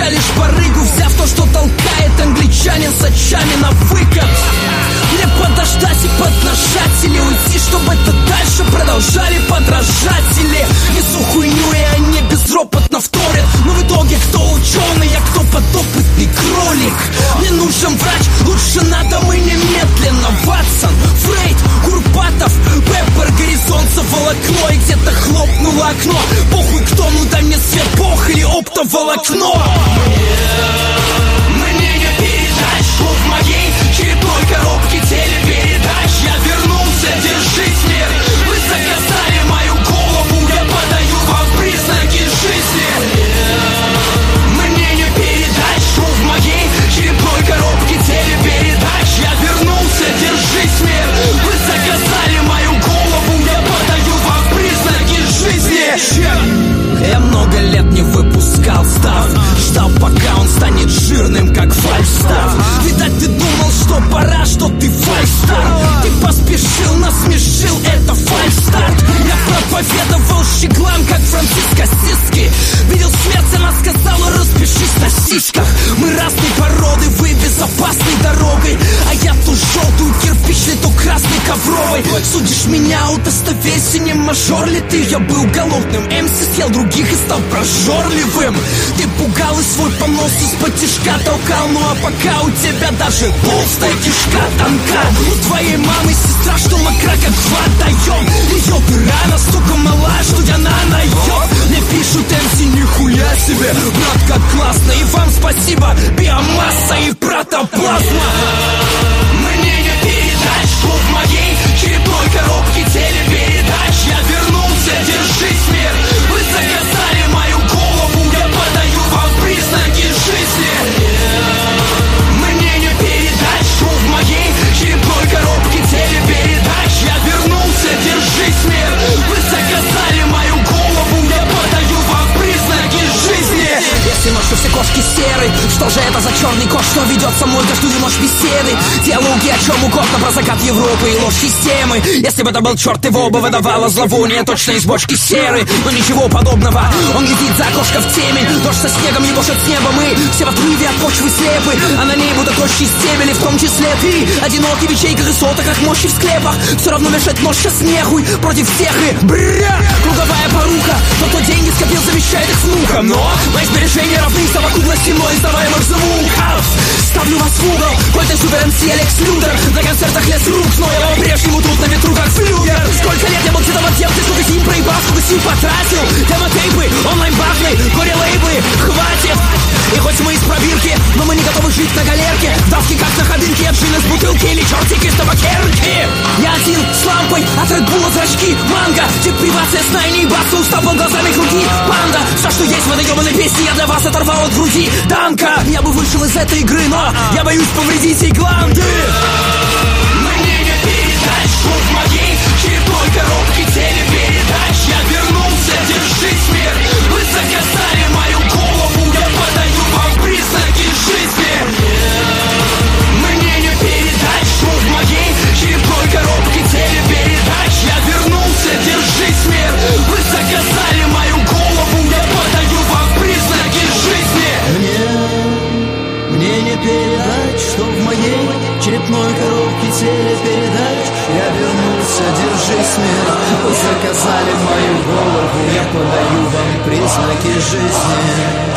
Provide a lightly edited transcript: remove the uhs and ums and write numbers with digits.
лишь барыгу, взяв то, что толкает англичанин с очами на выкат. Мне подождать и поднажать или уйти, чтобы это дальше продолжали подражатели. Несу хуйню, и они безропотно вторят, но в итоге кто ученый, а кто подопытный кролик. Мне нужен врач, лучше надо мы немедленно. Ватсон, Фрейд, Курпатов, Пеппер, горизонт заволокло, и где-то хлопнуло окно. Похуй кто, ну дай мне свет, бог или оптоволокно. Мне не передать, что в моей черепной коробке телепередач. Я вернулся, держись, мир. Вы заказали мою голову, я подаю вам признаки жизни. Мне не передать, что в моей черепной коробке телепередач. Я вернулся, держись, мир. Вы заказали мою голову, я подаю вам признаки жизни. Я много лет не выпускал став, ждал, пока он станет жирным, как фальстав. Видать, ты думал, что пора, что ты фальстарт. Ты поспешил, насмешил, это фальстарт. Я проповедовал щеглам, как Франциск Ассизский. Видел смерть, она сказала, распишись на сиськах. Мы разной породы, вы безопасной дорогой, а я ту желтую кирпичной, ту красной ковровой. Судишь меня, удостоверься, не мажор ли ты? Я был голодным, МС съел других и стал прожорливым. Ты пугал и свой понос из-под тишка толкал, ну а пока у тебя даже толстая кишка тонка. У твоей мамы сестра, что мокра, как водоем. Ее дыра настолько мала, что я на наем. Мне пишут МС, нихуя себе, брат, как классно. И вам спасибо, биомасса и протоплазма. Мне не передать, что в моей черепной коробке телепередач. Я вернулся, держись, мир. Вы заказали мою голову, я подаю вам признаки жизни. Мне не передать, что в моей черепной коробке телепередач. Я вернулся, держись, мир. Вы заказали мою голову, я подаю вам признаки жизни. Если ночью все кошки серы, что же это за черный кот, что ведет со мной каждую ночь беседы? Диалоги о чем угодно, про закат Европы и ложь системы. Если бы это был черт, его бы выдавало зловоние точно из бочки серы. Но ничего подобного, он летит за окошко в темень. Дождь со снегом ебошит с неба, мы все в отрыве от почвы слепы. А на ней будут тощие стебели, в том числе ты. Одинокий в ячейках и сотоках, мощи в склепах. Все равно вешать нож сейчас нехуй, против всех и брррр. Круговая порука, кто деньги скопил, завещает их внукам. Но мои сбережения равны совокупности мной издаваемых звуков. Ставлю вас в угол, какой-то супер МС Алекс Лютер. На концертах лез рук, но я по-прежнему тут на ветру как флюгер. Сколько лет я был где-то в отделке, сколько сил проебал, сколько сил потратил. Демо-тейпы, онлайн-бахны, горе-лейбы, хватит. И хоть мы из пробирки, но мы не готовы жить на галерке. Давки как на ходынке, обжины с бутылки или чертики с табакерки. Я один с лампой, от Red Bull зрачки, манго. Депривация сна и не ебаться, устапал глазами круги. Панда, все, что есть в этой ебаной песне, я для вас оторвал от груди. Данка, я бы вышел из этой игры, но я боюсь повредить ей гланды. Мне не передать, что в моей черепной коробке телепередач. Я вернулся, держись, мир. Вы заказали мою голову, я подаю вам признаки жизни. Мне не передать, что в моей черепной коробке телепередач. Я вернулся, держись, мир. Вы заказали мою голову, я подаю вам признаки жизни. Мне не передать, что в моей черепной коробке телепередач. Я вернулся, держись, мир. Вы заказали мою голову, я подаю вам признаки жизни.